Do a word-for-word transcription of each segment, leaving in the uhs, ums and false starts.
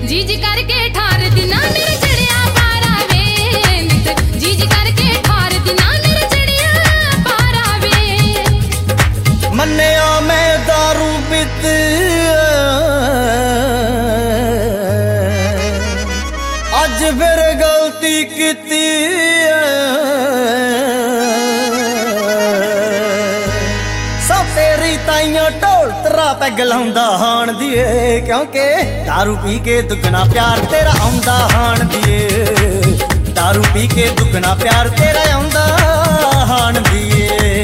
जी जी करके ठार दिना मेरे चढ़िया पारा वे नित जी जी करके ठार दिना मेरे चढ़िया पारा वे मन्निया मैं दारू पीत अज फिर गलती कीती ढोल तरा पैग लाउंदा हाण दिए क्योंकि दारू पी के दुगना प्यार तेरा आउंदा हाण दिए दारू पी के दुगना प्यार तेरा आउंदा हाण दिए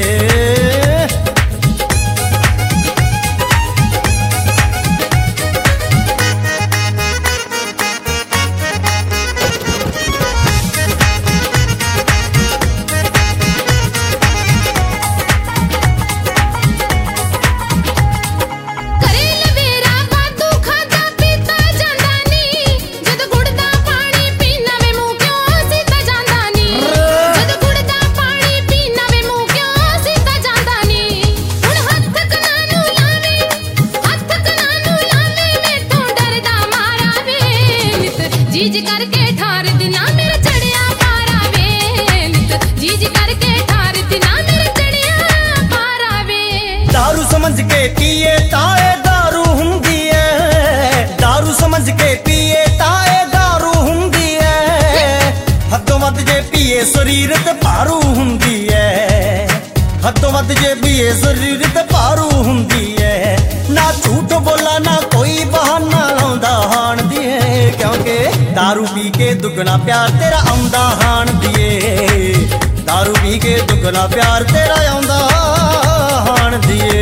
जी जी करके ठार दिना मेरे चढ़िया पारा वे नित जी जी करके ठार दिना मेरे चढ़िया पारा वे दारू समझ के पिए ताए दारू हुंदी है दारू समझ के पिए ताए दारू हुंदी है हदों वध जे पिए शरीर ते भारू हुंदी है हदों वध जे पिए शरीर ते भारू हुंदी है ना झूठ बोला ना कोई बहाना लाउंदा हाण दिए क्योंकि दारू पी के दुगना प्यार तेरा आउंदा हाण दिए दारू पी के दुगना प्यार तेरा आउंदा हाण दिए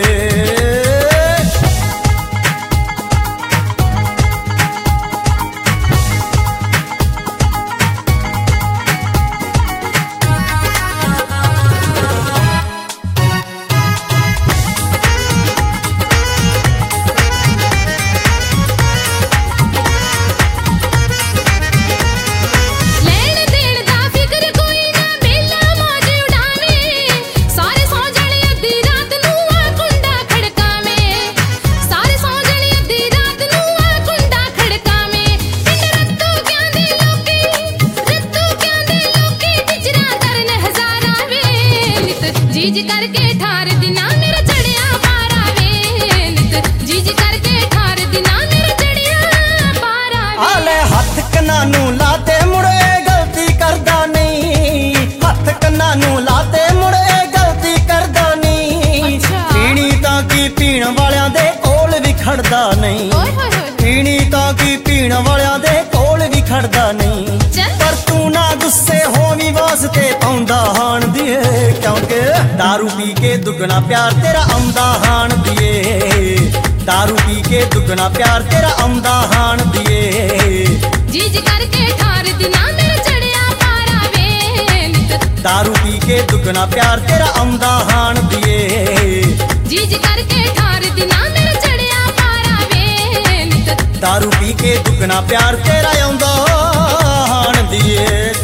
जी जी करके ठार दिना मेरा चढ़िया पारा वे नित जी जी करके ठार दिना मेरा चढ़िया पारा वे आले हथ कन्ना नू लाते मुड़े गलती करदा नहीं हथ कन्ना नू लाते मुड़े गलती करदा नहीं पीनी तां की पीण वालियां दे कोल भी खड़दा नहीं पीनी तां की पीण वालियां दे कोल भी खड़दा नहीं पर तू ना गुस्से होवी वास्ते पाउंदा हाण दिए क्योंकि दारू पी के दुगना प्यार तेरा आउंदा हाण दिए दारू पी के दुगना प्यार तेरा आउंदा हाण दिए जी जी करके ठार दिना मेरा चढ़िया पारा वे नित दारू पी के दुगना प्यार तेरा आउंदा हाण दिए जी जी करके ठार दिना मेरा चढ़िया पारा वे नित दारू पी के दुगना प्यार तेरा आउंदा हाण दिए।